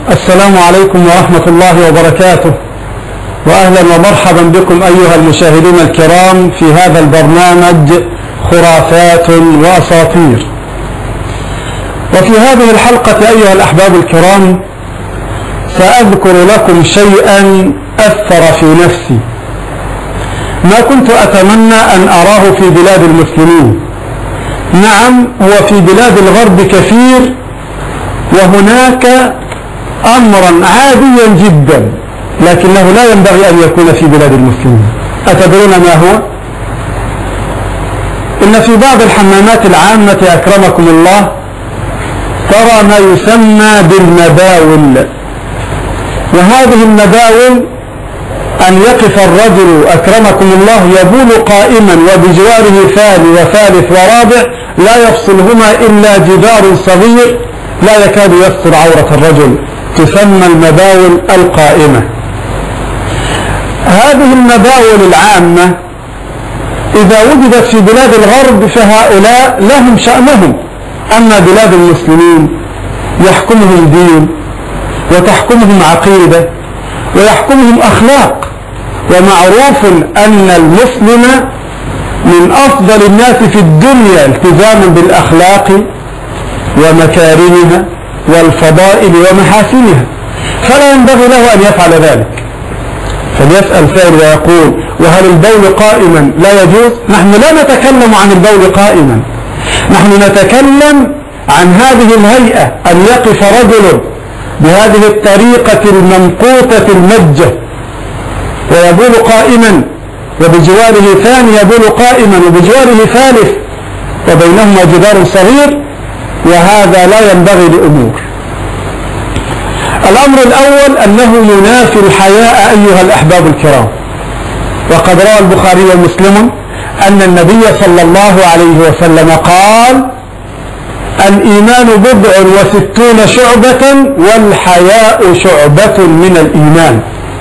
السلام عليكم ورحمة الله وبركاته، وأهلا ومرحبا بكم أيها المشاهدون الكرام في هذا البرنامج خرافات وأساطير. وفي هذه الحلقة أيها الأحباب الكرام سأذكر لكم شيئا أثر في نفسي، ما كنت أتمنى أن أراه في بلاد المسلمين. نعم، هو في بلاد الغرب كثير، وهناك أمرا عاديا جدا، لكنه لا ينبغي أن يكون في بلاد المسلمين. أتدرون ما هو؟ إن في بعض الحمامات العامة أكرمكم الله ترى ما يسمى بالمباول، وهذه المباول أن يقف الرجل أكرمكم الله يبول قائما وبجواره ثاني وثالث ورابع لا يفصلهما إلا جدار صغير لا يكاد يستر عورة الرجل، تسمى المباول القائمة. هذه المباول العامة إذا وجدت في بلاد الغرب فهؤلاء لهم شأنهم، أما بلاد المسلمين يحكمهم دين وتحكمهم عقيدة ويحكمهم أخلاق، ومعروف أن المسلم من أفضل الناس في الدنيا التزاما بالأخلاق ومكارمها والفضائل ومحاسنها، فلا ينبغي له أن يفعل ذلك. فليسأل سائل ويقول: وهل البول قائما لا يجوز؟ نحن لا نتكلم عن البول قائما، نحن نتكلم عن هذه الهيئة، أن يقف رجل بهذه الطريقة الممقوتة المجة ويبول قائما وبجواره ثاني يبول قائما وبجواره ثالث وبينهما جدار صغير، وهذا لا ينبغي لأمور. الأمر الأول أنه ينافي الحياء أيها الأحباب الكرام، وقد روى البخاري ومسلم أن النبي صلى الله عليه وسلم قال: الإيمان 69 شعبة والحياء شعبة من الإيمان.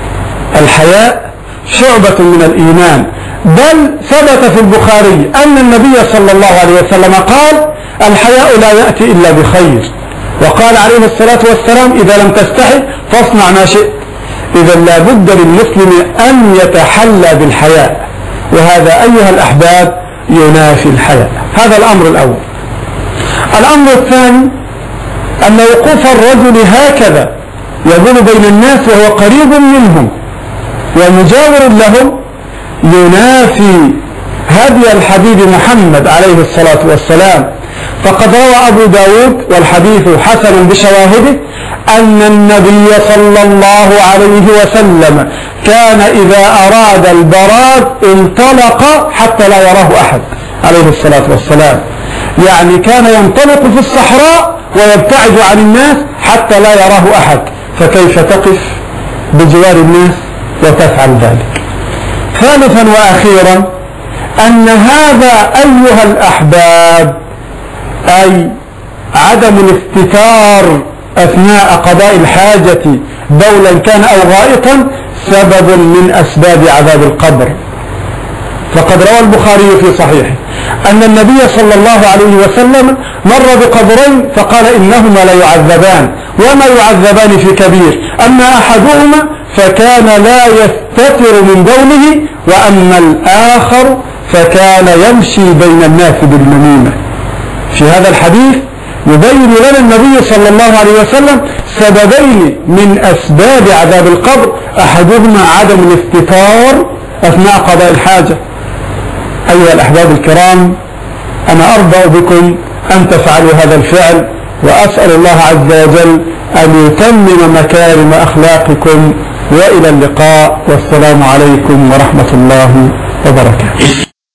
الحياء شعبة من الإيمان، بل ثبت في البخاري أن النبي صلى الله عليه وسلم قال: الحياء لا يأتي إلا بخير، وقال عليه الصلاة والسلام: إذا لم تستحي فاصنع ما شئت. إذا لا بد للمسلم أن يتحلى بالحياء، وهذا أيها الأحباب ينافي الحياء. هذا الأمر الأول. الأمر الثاني أن وقوف الرجل هكذا يبول بين الناس وهو قريب منهم ومجاور لهم ينافي هدي الحبيب محمد عليه الصلاة والسلام. فقد روى أبو داود والحديث حسن بشواهده أن النبي صلى الله عليه وسلم كان إذا أراد البراد انطلق حتى لا يراه أحد عليه الصلاة والسلام، يعني كان ينطلق في الصحراء ويبتعد عن الناس حتى لا يراه أحد. فكيف تقف بجوار الناس وتفعل ذلك؟ ثالثا وأخيرا أن هذا أيها الأحباب أي عدم الاستتار أثناء قضاء الحاجة بولا كان أو غائطا سبب من أسباب عذاب القبر. فقد روى البخاري في صحيحه أن النبي صلى الله عليه وسلم مر بقبرين فقال: إنهما لا يعذبان وما يعذبان في كبير، أما أحدهما فكان لا يستتر من بوله، وأما الآخر فكان يمشي بين الناس بالنميمة. في هذا الحديث يبين لنا النبي صلى الله عليه وسلم سببين من أسباب عذاب القبر، أحدهما عدم الاستتار أثناء قضاء الحاجة. أيها الأحباب الكرام، أنا أرضى بكم أن تفعلوا هذا الفعل، وأسأل الله عز وجل أن يتمم مكارم أخلاقكم، وإلى اللقاء، والسلام عليكم ورحمة الله وبركاته.